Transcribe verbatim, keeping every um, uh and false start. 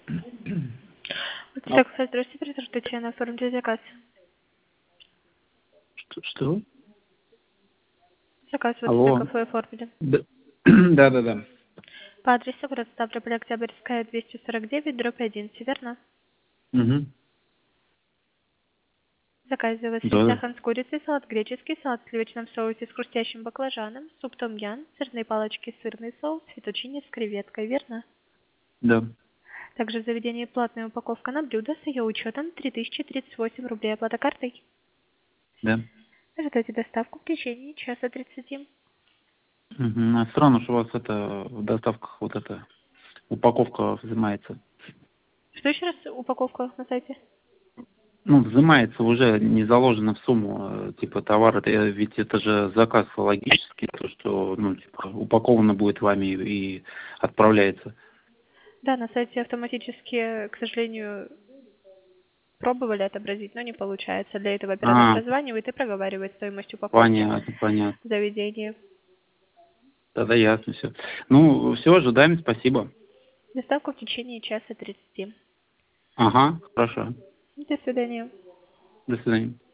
Так, здравствуйте, присутствуйте, оформите заказ. Что? что? Заказ в Алло. кафе оформили. Да, да, да. По адресу город Ставрополь, Октябрьская, двести сорок девять, дробь один, верно? Угу. Заказываю Да, да. сахар с курицей, салат греческий, салат в сливочном соусе с хрустящим баклажаном, суп том-ян, сырные палочки, сырный соус, фетучини с креветкой, верно? Да. Также в заведении платная упаковка на блюдо с ее учетом три тысячи тридцать восемь рублей. Оплата картой. Да. Ожидайте доставку в течение часа тридцати. Угу. А странно, что у вас это в доставках вот эта упаковка взимается. Что еще раз упаковка на сайте? Ну, взимается уже, не заложено в сумму, э, типа товар, это, э, ведь это же заказ логический, то, что, ну, типа, упаковано будет вами и, и отправляется. Да, на сайте автоматически, к сожалению, пробовали отобразить, но не получается. Для этого оператор А, прозванивает и проговаривает стоимость упаковки понятно, понятно. в заведении. Тогда ясно все. Ну, все, ожидаем, спасибо. Доставка в течение часа тридцати. Ага, хорошо. До свидания. До свидания.